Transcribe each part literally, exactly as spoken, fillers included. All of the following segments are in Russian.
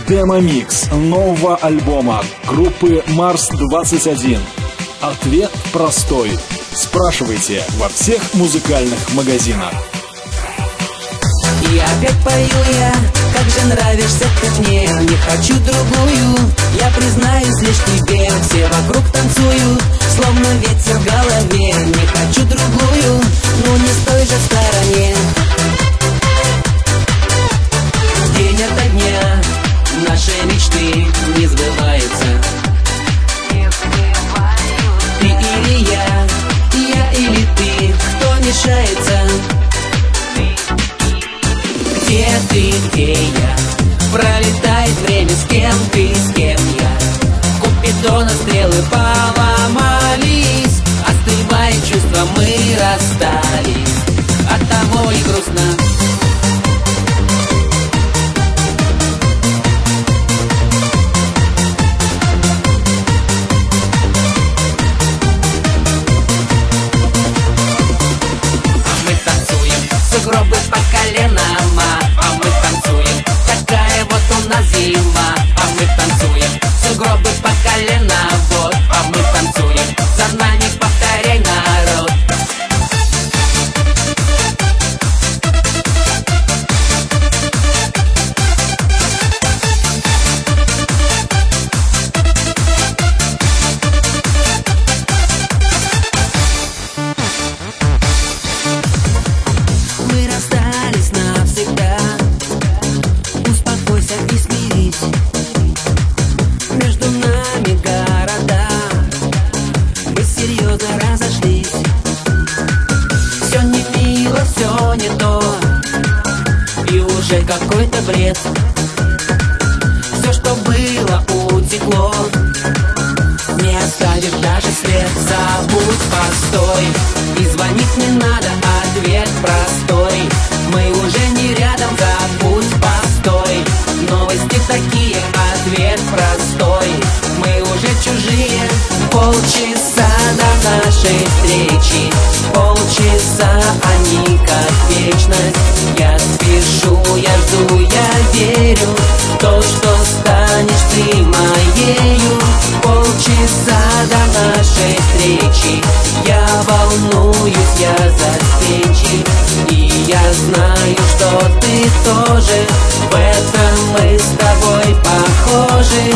Демо-микс нового альбома группы Марс двадцать один. Ответ простой. Спрашивайте во всех музыкальных магазинах. И опять пою я, как же нравишься ты мне. Не хочу другую, я признаюсь лишь тебе. Все вокруг танцуют, словно ветер в голове. Не хочу другую, ну не с той же стороне. День ото дня наши мечты не сбываются. Ты или я, я или ты, кто мешается? Где ты, где я? Пролетает время, с кем ты, с кем я? Купидона стрелы поломались, остывает чувство, мы расстались. Оттого и грустно. Сугробы по колено, а мы танцуем. Такая вот у нас зима, а мы танцуем. Сугробы по колено, вот, а мы танцуем. За нами повторяй, народ. Мы расстались навсегда. Успокойся и смирись. Между нами города. Мы серьезно разошлись. Все не мило, все не то. И уже какой-то бред. Все, что было, утекло. Не оставив даже след. Забудь, постой. И звонить не надо, ответ простой. Мы уже не рядом, забудь, постой. Новости такие, ответ простой. Мы уже чужие. Полчаса до нашей встречи. Полчаса, они как вечность. Я спешу, я жду, я верю в то, что станешь ты моею. Полчаса до нашей встречи. Я волнуюсь, я застенчив. И я знаю, что ты тоже. В этом мы с тобой похожи.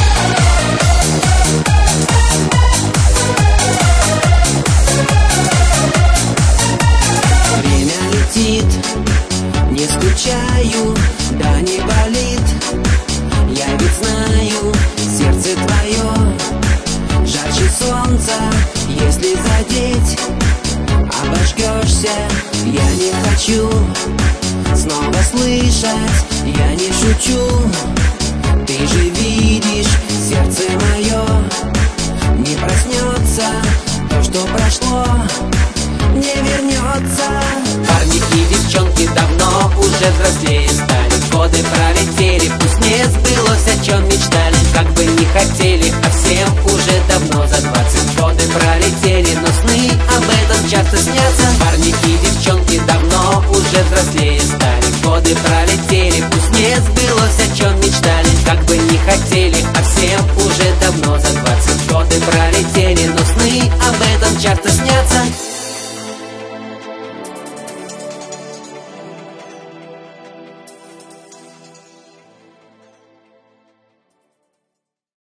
Время летит, не скучаю, да не болит. Я ведь знаю, сердце твое жарче солнца. Если задеть, обожгешься. Я не хочу снова слышать, я не шучу. Ты же видишь, сердце мое не проснется. То, что прошло, не вернется. Парни и девчонки давно уже взрослее стали. Годы пролетели, пусть не сбылось, о чем мечтали. Как бы не хотели, а всем уже давно за двадцать. Годы пролетели, но сны об этом часто снятся. Парни и девчонки давно уже взрослее стали. Годы пролетели.